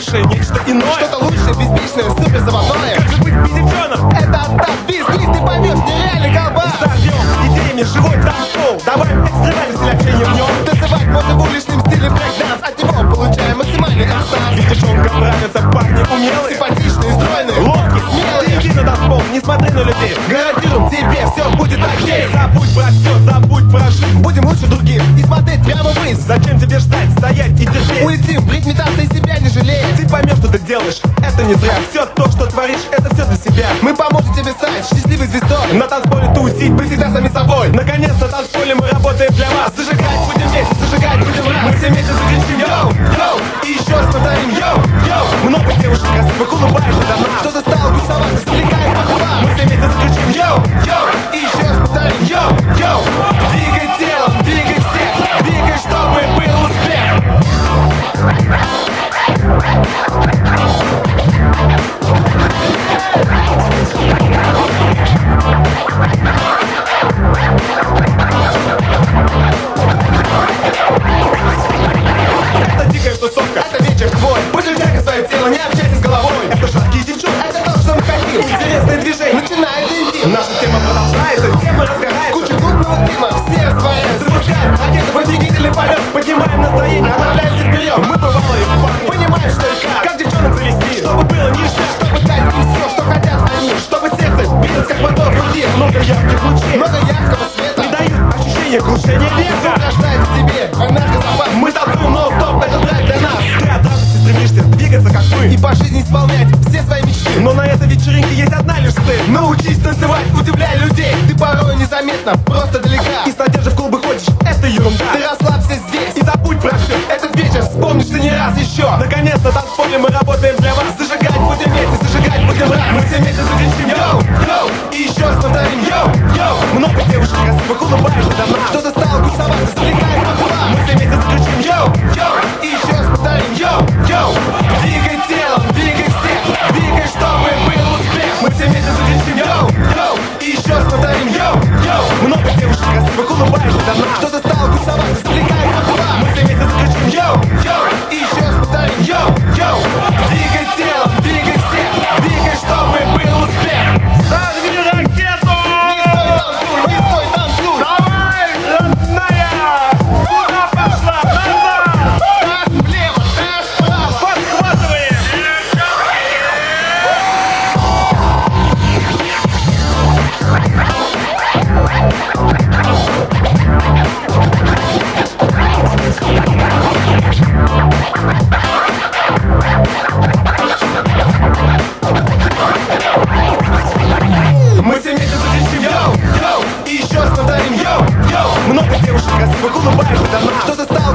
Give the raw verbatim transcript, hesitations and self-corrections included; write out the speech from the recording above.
лучшее, нечто иное. Что-то лучшее, беспечное, супер заводное. Как же быть без девчонок? Это оттап, бис-глиз, ты поймешь, нереальный колбас. Взорвем идеями живой танцпол. Добавим экстремальный стиль общения в нем. Танцевать можно в уличном стиле брейк-данс. От него получаем максимальный экстаз. Ведь девчонкам нравятся парни умелые, Симпатичные, стройные, ловкие, смелые. Иди на танцпол, не смотри на людей. Гарантируем тебе, все будет окей. Забудь про все, забудь про жизнь. Будем лучше других и смотреть прямо вниз. Зачем тебе ждать, стоять и терпеть? Улетим, брить, метаться и себя не жалея. Ты поймешь, что ты делаешь, это не зря. Все то, что творишь, это все для себя. Мы поможем тебе стать счастливой звездой. На танцполе тусить, Мы всегда сами собой. наконец на танцполе мы работаем для вас. Зажигать будем вместе, зажигать будем раз. Мы все вместе закричим йоу, йоу. И еще раз повторим йоу, йоу. Много девушек красивых улыбаются до нас. Что-то стало гусовато, завлекает похвала. Мы все вместе закричим Йоу, йоу. И еще раз повторим йоу, йоу. Двигай телом, двигай всех. Двигай, чтобы был успех. Это дикая тусовка, Это вечер твой. Подвигай свое тело, не общайся с головой. это жаркие девчонки. Это то, что мы хотим. Интересные движения. Начинается интим. Наша тема продолжается, тема разгорается. Куча клубного дыма, все растворяются. Запускаем ракеты, подвигательный полет, поднимаем настроение, Отправляемся вперед. мы бывалые парни. Понимаешь, что и как. Как девчонок завести, чтобы было ништяк, Чтобы дать им все, что хотят они. чтобы сердце билось как мотор в груди. Много ярких лучей Много яркого света. придают ощущение крушения веса. Рождает в тебе энергозапас. Мы танцуем нон-стоп, это драйв для нас. Ты от радости стремишься двигаться как мы. И по жизни исполнять все свои мечты. Но на этой вечеринке есть одна лишь цель. Научись танцевать, удивляй людей. Ты порой незаметно, просто далека. И с надеждой в клубы ходишь, это ерунда. Ты расслабься здесь. И забудь про все. Этот вечер вспомнишь ты не раз еще. Наконец на танцполе мы работаем для вас. Зажигать будем вместе, зажигать будем раз. Мы все вместе закричим йоу, йоу. И еще раз повторим йоу, йоу. Много девушек красивых улыбаются до нас. Что-то стало гусовато, завлекает похвала. Мы все вместе закричим Йоу, йоу. И еще раз повторим йоу, йоу. Двигай телом, двигай всех. Двигай, чтобы был успех. Мы все вместе закричим йоу, йоу. И еще раз повторим йоу, йоу. Много девушек красивых улыбаются до нас. Что-то стало гусовато, завлекает похвала. Мы все вместе закричим Йоу, йоу. И еще раз повторим йоу, йоу. Двигай телом, двигай всех. Двигай, чтобы был успех. Зажги ракету! Не стой, танцуй. Давай, родная! Куда пошла? Назад! Раз влево, раз вправо. Подхватываем! Мы все вместе закричим йоу, йоу. И еще раз повторим йоу, йоу. Много девушек красивых улыбаются до нас. Что-то стало